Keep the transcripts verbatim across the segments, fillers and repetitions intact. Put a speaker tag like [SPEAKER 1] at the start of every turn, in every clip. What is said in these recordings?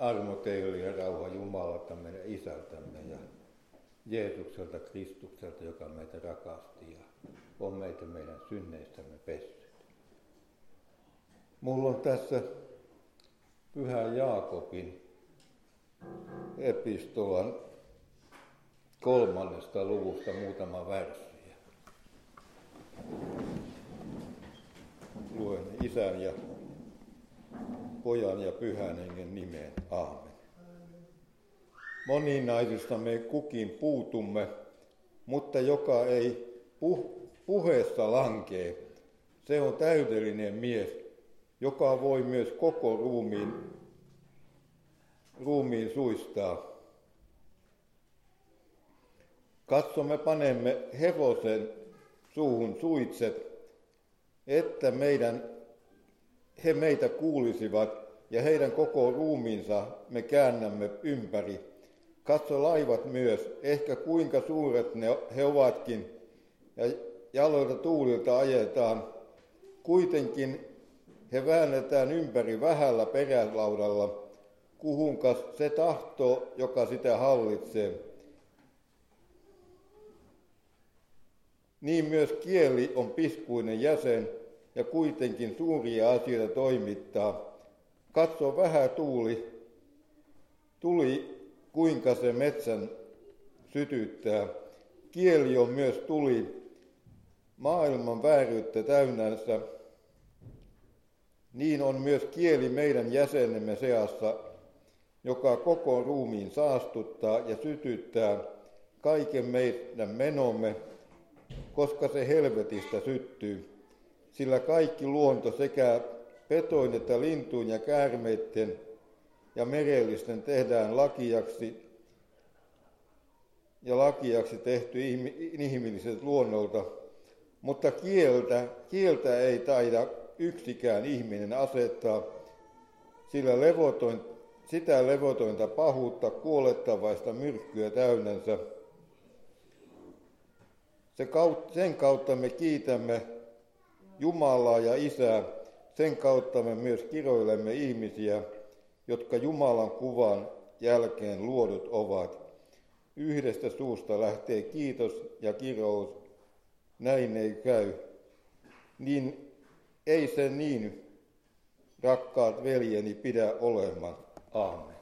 [SPEAKER 1] Armo teille ja rauha Jumalalta meidän Isältämme ja Jeesukselta Kristukselta, joka meitä rakasti ja on meitä meidän synneistämme pessyt. Mulla on tässä Pyhän Jaakobin epistolan kolmannesta luvusta muutama värssi. Luen Isän ja Pojan ja Pyhän Hengen nimeen. Aamen. Moninaisista me kukin puutumme, mutta joka ei puh- puheessa lankee, se on täydellinen mies, joka voi myös koko ruumiin, ruumiin suistaa. Katsomme panemme hevosen suuhun suitset, että meidän, he meitä kuulisivat ja heidän koko ruumiinsa me käännämme ympäri. Katso laivat myös, ehkä kuinka suuret ne, he ovatkin, ja jaloilta tuulilta ajetaan. Kuitenkin he väännetään ympäri vähällä perälaudalla, kuhunkas se tahtoo, joka sitä hallitsee. Niin myös kieli on piskuinen jäsen ja kuitenkin suuria asioita toimittaa. Katso vähän tuuli, tuli kuinka se metsän sytyttää. Kieli on myös tuli, maailman vääryyttä täynnänsä. Niin on myös kieli meidän jäsenemme seassa, joka koko ruumiin saastuttaa ja sytyttää kaiken meidän menomme, koska se helvetistä syttyy. Sillä kaikki luonto sekä petoin että lintuin ja käärmeitten ja merellisten tehdään lakiaksi ja lakiaksi tehty inhimilliset luonnolta, mutta kieltä, kieltä ei taida yksikään ihminen asettaa, sillä levotoin, sitä levotointa pahuutta kuolettavaista myrkkyä täynnänsä. Se kautta, sen kautta me kiitämme Jumalaa ja Isää, sen kautta me myös kiroilemme ihmisiä, jotka Jumalan kuvan jälkeen luodut ovat. Yhdestä suusta lähtee kiitos ja kirous, näin ei käy. Niin ei se niin, rakkaat veljeni, pidä olemaan. Aamen.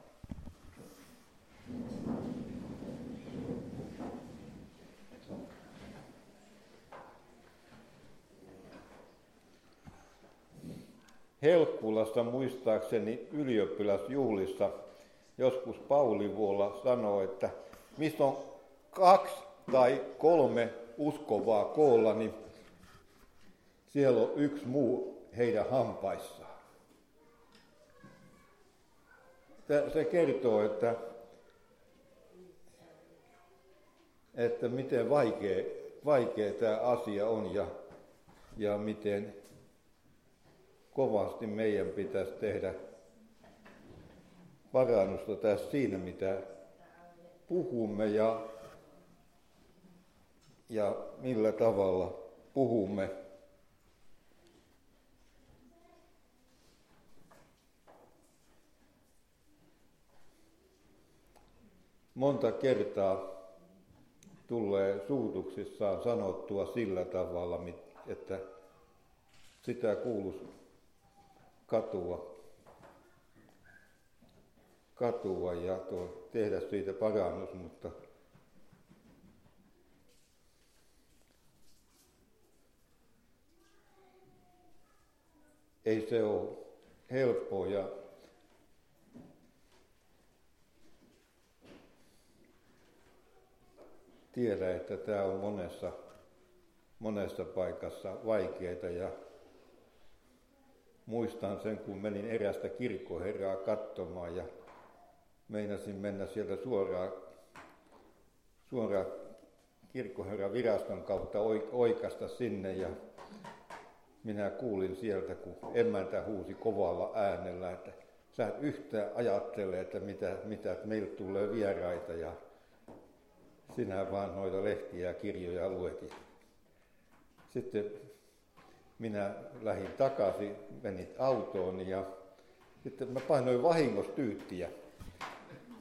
[SPEAKER 1] Helkkulassa muistaakseni ylioppilasjuhlissa joskus Pauli Vuola sanoi, että missä on kaksi tai kolme uskovaa koolla, niin siellä on yksi muu heidän hampaissaan. Se kertoo, että, että miten vaikea, vaikea tämä asia on ja, ja miten kovasti meidän pitäisi tehdä parannusta tässä siinä, mitä puhumme ja, ja millä tavalla puhumme. Monta kertaa tulee suutuksissaan sanottua sillä tavalla, että sitä kuuluisi katua, katua ja tuo, tehdä siitä parannus, mutta ei se ole helppoa ja tiedän, että tämä on monessa, monessa paikassa vaikeaa ja muistan sen, kun menin erästä kirkkoherraa katsomaan ja meinasin mennä sieltä suoraan, suoraan kirkkoherran viraston kautta oikasta sinne ja minä kuulin sieltä, kun emäntä huusi kovalla äänellä, että sä et yhtään ajattele, että mitä, mitä että meiltä tulee vieraita ja sinä vaan noita lehtiä ja kirjoja luet. Sitten minä lähdin takaisin, menin autoon ja sitten mä painoin vahingossa tyyttiä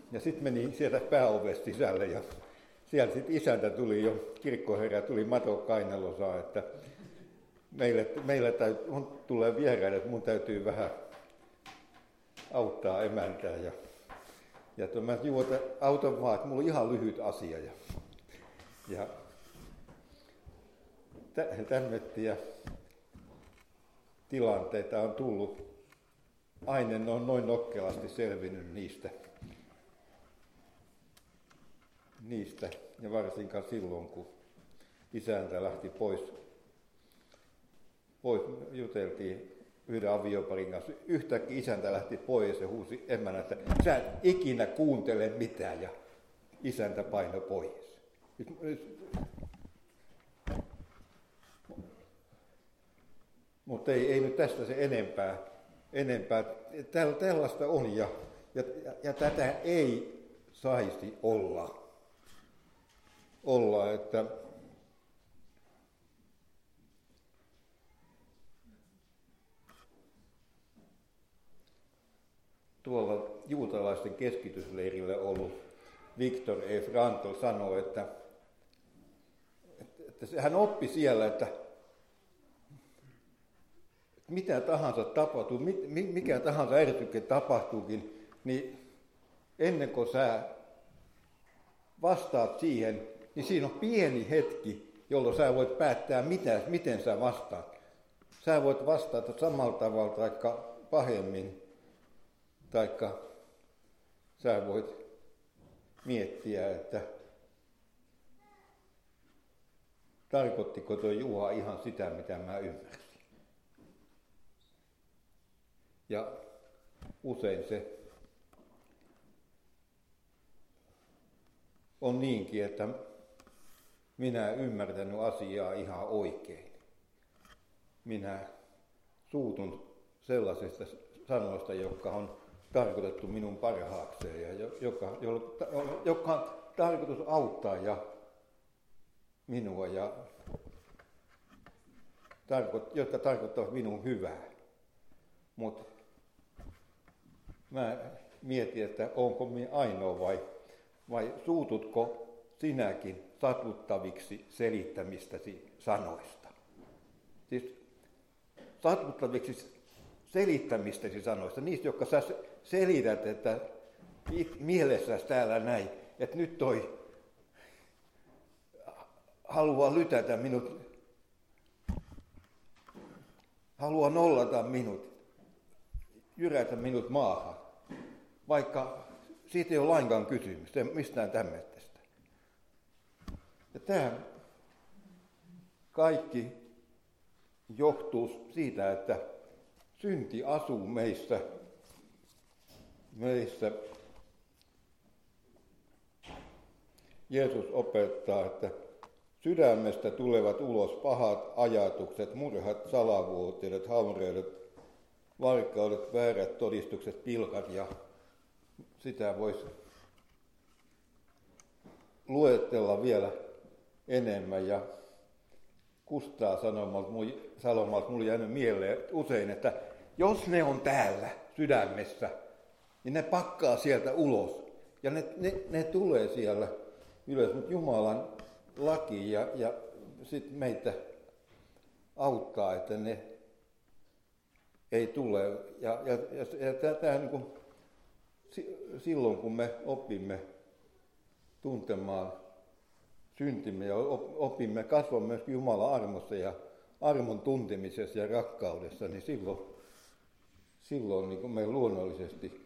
[SPEAKER 1] Ja sitten meni sieltä pääovesta sisälle ja siellä sitten isäntä tuli jo, kirkkoherra tuli mato kainalossa, että meille, meille täytyy, tulee vieraille, että mun täytyy vähän auttaa emäntää. Ja, ja mä juotan auton vaan, että mulla on ihan lyhyt asia. Ja, ja tämmöisiä tilanteita on tullut. Aine on noin nokkelasti selvinnyt niistä. niistä. Ja varsinkaan silloin, kun isäntä lähti pois, pois juteltiin yhden avioparin kanssa. Yhtäkkiä isäntä lähti pois ja huusi emänä, että sä et ikinä kuuntele mitään, ja isäntä painoi pois. Mutta ei, ei nyt tästä se enempää. enempää. Tällaista on ja, ja, ja tätä ei saisi olla. olla että tuolla juutalaisten keskitysleirillä ollut Viktor E. Frankl sanoi, että, että hän oppi siellä, että mitä tahansa tapahtuu, mikä tahansa ärsyke tapahtuukin, niin ennen kuin sä vastaat siihen, niin siinä on pieni hetki, jolloin sä voit päättää, mitä, miten sä vastaat. Sä voit vastata samalla tavalla tai pahemmin, tai sä voit miettiä, että tarkoittiko tuo Juha ihan sitä, mitä mä ymmärsin. Ja usein se on niinkin, että minä en ymmärtänyt asiaa ihan oikein. Minä suutun sellaisista sanoista, jotka on tarkoitettu minun parhaakseen ja joka, joka on tarkoitus auttaa ja minua, ja jotka tarkoittavat minun hyvää. Mutta mä mietin, että onko minä ainoa vai, vai suututko sinäkin satuttaviksi selittämistäsi sanoista. Siis satuttaviksi selittämistäsi sanoista, niistä, jotka sä selität, että mielessäsi täällä näin, että nyt toi haluaa lytätä minut, haluaa nollata minut, jyrätä minut maahan, vaikka siitä ei ole lainkaan kysymys, mistään tämmöistä. Ja tämä kaikki johtuu siitä, että synti asuu meissä, meissä. Jeesus opettaa, että sydämestä tulevat ulos pahat ajatukset, murhat, salavuoteudet, haureudet, varkaudet, väärät todistukset, pilkat, ja sitä voisi luettella vielä enemmän. Ja Kustaa sanomalta mulle jäänyt mieleen usein, että jos ne on täällä sydämessä, niin ne pakkaa sieltä ulos. Ja ne, ne, ne tulee siellä ylös, mutta Jumalan laki ja, ja sitten meitä auttaa, että ne ei tule. Ja, ja, ja, ja tämä niin kuin, silloin, kun me opimme tuntemaan syntimme ja opimme kasvamaan myös Jumalan armossa ja armon tuntemisessa ja rakkaudessa, niin silloin, silloin niin kuin me luonnollisesti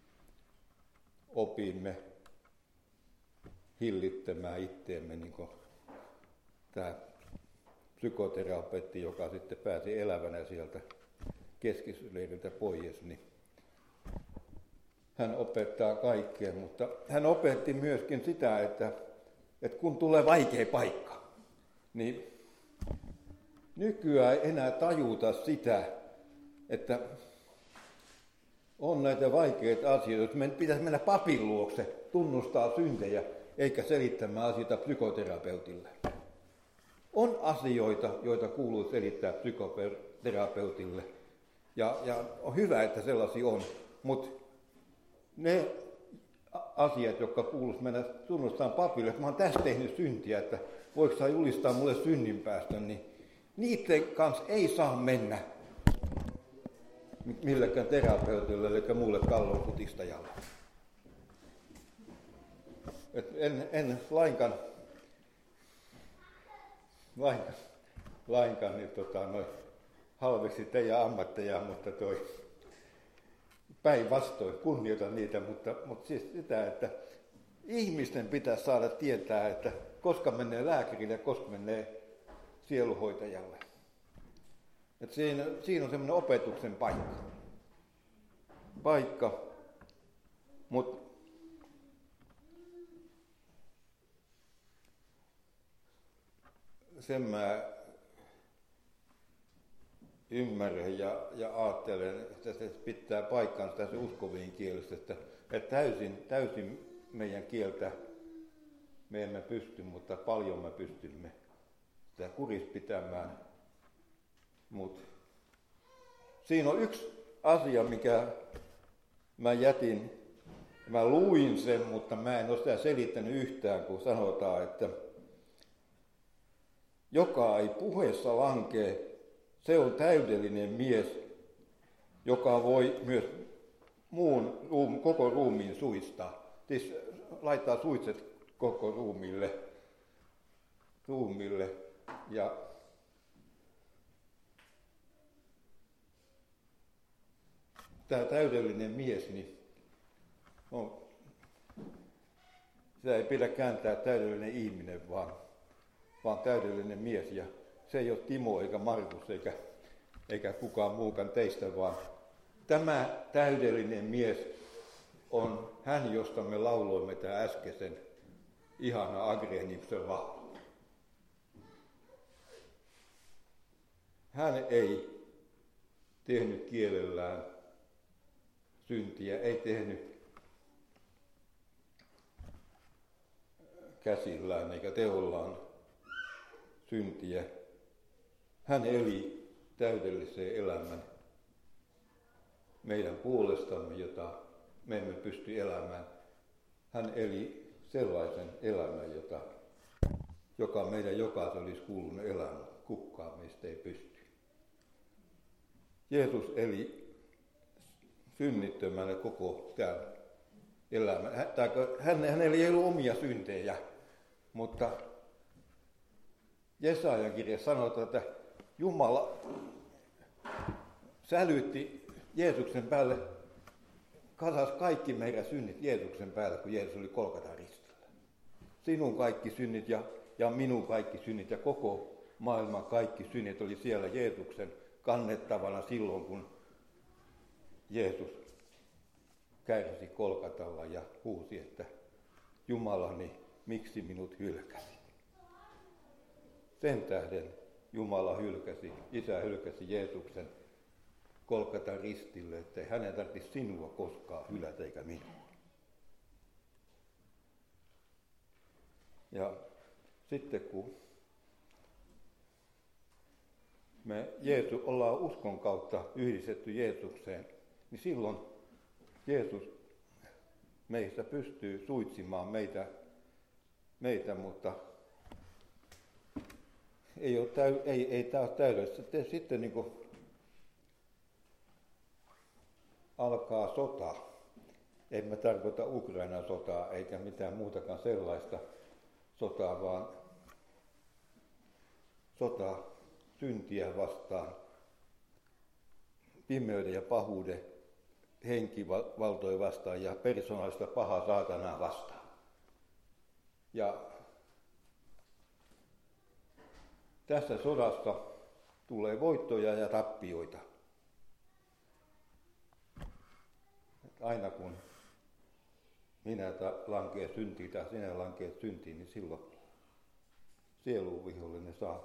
[SPEAKER 1] opimme hillittämään itteemme, niin kuin tämä psykoterapeutti, joka sitten pääsi elävänä sieltä keskitysleiriltä pois, niin hän opettaa kaikkea, mutta hän opetti myöskin sitä, että, että kun tulee vaikea paikka, niin nykyään ei enää tajuta sitä, että on näitä vaikeita asioita, että pitäisi mennä papin luokse, tunnustaa syntejä, eikä selittämään asioita psykoterapeutille. On asioita, joita kuuluu selittää psykoterapeutille, ja, ja on hyvä, että sellaisia on, mutta ne asiat, jotka kuuluisi mennä tunnustamaan papille, että mä oon tässä tehnyt syntiä, että voiko sä julistaa mulle synninpäästön, niin niiden kanssa ei saa mennä millekään terapeutille eli muulle kallonputistajalle. Et en, en lainkaan, lainkaan, lainkaan niin tota, noi, halveksi teidän ammatteja, mutta toi päinvastoin kunnioitan niitä, mutta, mutta siis sitä, että ihmisten pitäisi saada tietää, että koska menee lääkärille ja koska menee sieluhoitajalle. Että siinä, siinä on semmoinen opetuksen paikka. Paikka, mutta sen mä ymmärrän ja, ja ajattelen, että se pitää paikkansa tässä uskoviin kielessä, että, että täysin, täysin meidän kieltä me emme pysty, mutta paljon me pystymme sitä kurissa pitämään. Mut siinä on yksi asia, mikä mä jätin, mä luin sen, mutta mä en ole sitä selittänyt yhtään, kun sanotaan, että joka ei puheessa lankee, se on täydellinen mies, joka voi myös muun, ruum, koko ruumiin suistaa. Siis laittaa suitset koko ruumille. ruumille. Ja tämä täydellinen mies, niin on, sitä ei pidä kääntää täydellinen ihminen, vaan, vaan täydellinen mies. Ja se ei ole Timo eikä Markus eikä, eikä kukaan muukaan teistä, vaan tämä täydellinen mies on hän, josta me lauloimme tämän äskeisen ihana Agrienipsen laulu. Hän ei tehnyt kielellään syntiä, ei tehnyt käsillään eikä teollaan syntiä. Hän eli täydellisen elämän meidän puolestamme, jota me emme pysty elämään. Hän eli sellaisen elämän, jota, joka meidän jokaisen olisi kuulunut elämä. Kukaan meistä ei pysty. Jeesus eli synnittömänä koko tämän elämän. Hän, hänellä ei ollut omia syntejä, mutta Jesajan kirjassa sanotaan, että Jumala sälytti Jeesuksen päälle, kasasi kaikki meidän synnit Jeesuksen päälle, kun Jeesus oli Golgatan ristillä. Sinun kaikki synnit ja, ja minun kaikki synnit ja koko maailman kaikki synnit oli siellä Jeesuksen kannettavana silloin, kun Jeesus kärsi Golgatalla ja huusi, että Jumalani, miksi minut hylkäsit? Sen tähden Jumala hylkäsi, Isä hylkäsi Jeesuksen Golgatan ristille, että hänen tarvitsisi sinua koskaan hylätä eikä minua. Ja sitten kun me Jeesus, ollaan uskon kautta yhdistetty Jeesukseen, niin silloin Jeesus meistä pystyy suitsimaan meitä, meitä mutta ei, ole täy, ei, ei tämä ole täydellistä. Sitten niin kuin alkaa sota. En mä tarkoita Ukrainan sotaa eikä mitään muutakaan sellaista sotaa, vaan sota syntiä vastaan, pimeyden ja pahuuden henkivaltoja vastaan ja persoonallista pahaa saatanaa vastaan. Ja tässä sodassa tulee voittoja ja tappioita. Aina kun minä lankeen syntiin tai sinä lankeet syntiin, niin silloin sielun vihollinen saa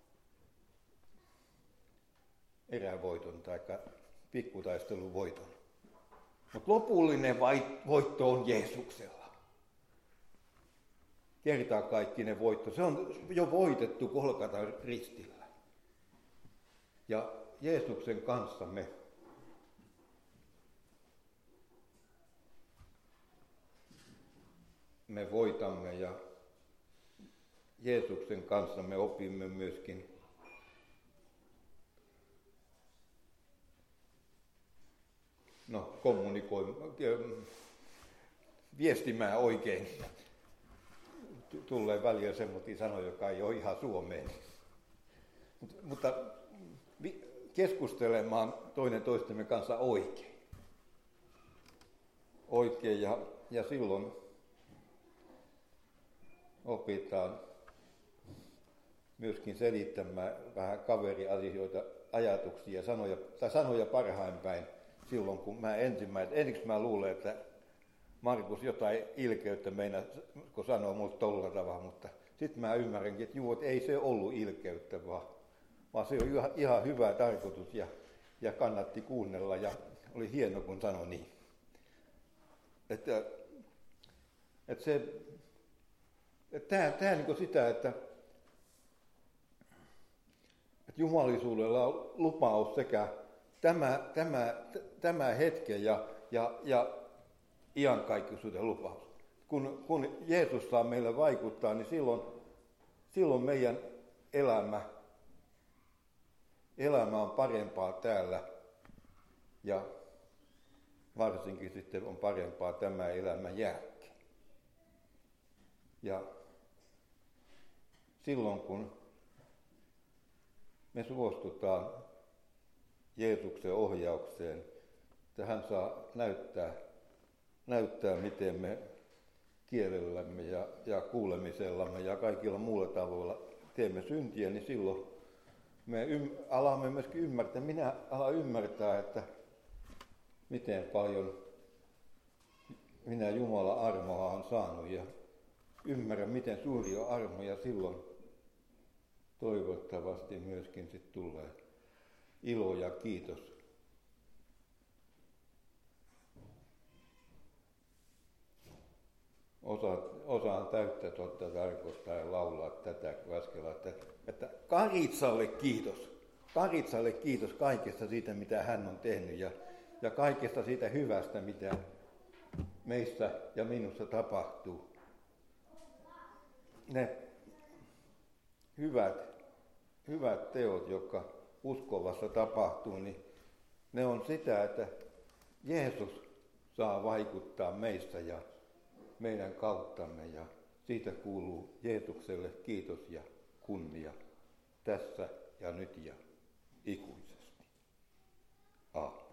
[SPEAKER 1] erävoiton tai pikkutaistelun voiton. Mutta lopullinen voitto on Jeesuksella. Kertakaikkinen voitto. Se on jo voitettu Golgatan ristillä. Ja Jeesuksen kanssa me me voitamme ja Jeesuksen kanssa me opimme myöskin no kommunikoimaan, viestimään oikein. Tulee välillä semmoisia sanoja, joka ei ole ihan suomeen. Mutta keskustelemaan toinen toistemme kanssa oikein. Oikein ja, ja silloin opitaan myöskin selittämään vähän kaveriasioita, ajatuksia, sanoja, tai sanoja parhain päin silloin, kun mä ensimmäinen, ensiksi mä luulen, että Markus jotain ilkeyttä meinaa, kun sanoo mulle tolla tavalla, mutta sitten mä ymmärränkin, että juu, että ei se ollut ilkeyttä, vaan, vaan se on ihan, ihan hyvä tarkoitus ja, ja kannatti kuunnella ja oli hieno, kun sanoi niin. Että, että se, että tämä, tämä niin sitä, että, että jumalisuudella on lupaus sekä tämä, tämä, tämä hetken ja, ja, ja iankaikkisuuden lupaus. Kun, kun Jeesus saa meille vaikuttaa, niin silloin, silloin meidän elämä, elämä on parempaa täällä ja varsinkin sitten on parempaa tämä elämän jälkeen. Ja silloin kun me suostutaan Jeesuksen ohjaukseen, että hän saa näyttää, näyttää miten me kielellämme ja, ja kuulemisellamme ja kaikilla muilla tavoilla teemme syntiä, niin silloin me ym, alamme myöskin ymmärtää, minä alan ymmärtää, että miten paljon minä Jumalan armoa olen saanut ja ymmärrän, miten suuri on armo ja silloin toivottavasti myöskin sit tulee ilo ja kiitos. Osa, osaan täyttä totta tarkoittaa ja laulaa tätä Vaskela, että, että Karitsalle kiitos. Karitsalle kiitos kaikesta siitä, mitä hän on tehnyt ja, ja kaikesta siitä hyvästä, mitä meissä ja minussa tapahtuu. Ne hyvät, hyvät teot, jotka uskovassa tapahtuu, niin ne on sitä, että Jeesus saa vaikuttaa meissä ja meidän kauttamme ja siitä kuuluu Jeesukselle kiitos ja kunnia tässä ja nyt ja ikuisesti. Aamen.